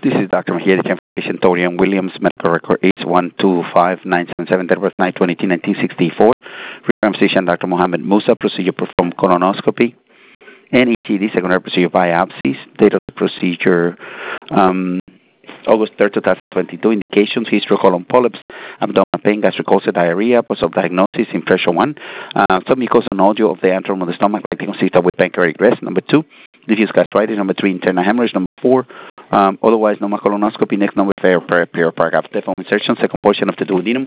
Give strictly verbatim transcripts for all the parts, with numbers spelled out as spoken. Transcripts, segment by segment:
This is Doctor Mahia, patient Torian Williams, medical record eight one two five nine seven seven, date of birth nine twenty nineteen sixty-four. Reference physician Doctor Mohammed Musa, procedure performed colonoscopy. N E T D, secondary procedure biopsies. Date of the procedure um, August third, two thousand twenty-two. Indications: history of colon polyps, abdominal pain, gastric ulcer, diarrhea. Post-op diagnosis: impression one, uh, submucosal nodule of the antrum of the stomach, likely consistent with pancreatic rest. Number two, diffuse gastritis. Number three, internal hemorrhage. Number four, um, otherwise normal colonoscopy. Next number, fair paragraph. Deform insertion, second portion of the duodenum.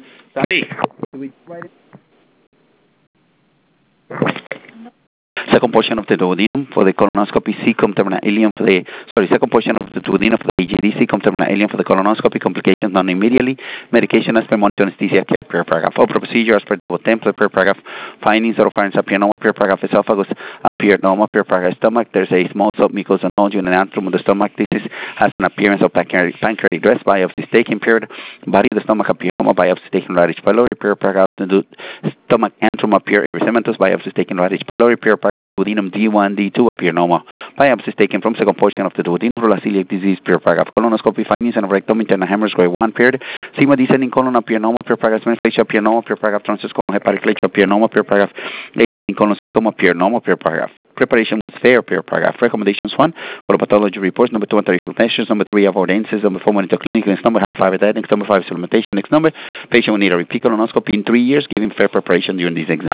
Second portion of the duodenum for the colonoscopy, cecum terminal ileum for the, sorry, second portion of the duodenum for the A G D, cecum terminal ileum for the colonoscopy, complications non immediately, medication as per monitor anesthesia care, per paragraph. Opera procedure as per the template, per paragraph. Findings: oropharynx appearanoma, per paragraph. Esophagus appearanoma, per paragraph. Stomach: there's a small submucosal nodule in an antrum of the stomach. This is, has an appearance of pancreatic, pancreatic rest. Biopsy taken, period. Body of the stomach appearanoma, biopsy taken right H. pylori, per paragraph. The stomach antrum appear erythematous, biopsy taken right H. pylori, per paragraph. Duodenum D one, D two, appearanoma. Biopsies taken from second portion of the duodenum for celiac disease, per paragraph. Colonoscopy findings and rectum, internal hemorrhage, grade one, period. Sigma descending colon, appearanoma, per paragraph. Facial appearanoma, per paragraph. Transverse colon hepatic flexure, appearanoma, per paragraph. Colon appearanoma, per paragraph. Preparation was fair, per paragraph. Recommendations: one, for pathology reports. Number two, anti-reflux measures. Number three, avoidances. Number four, monitor clinic. Next number, five, diet. Next number, five, supplementation. Next number, patient will need a repeat colonoscopy in three years, giving fair preparation during these exams.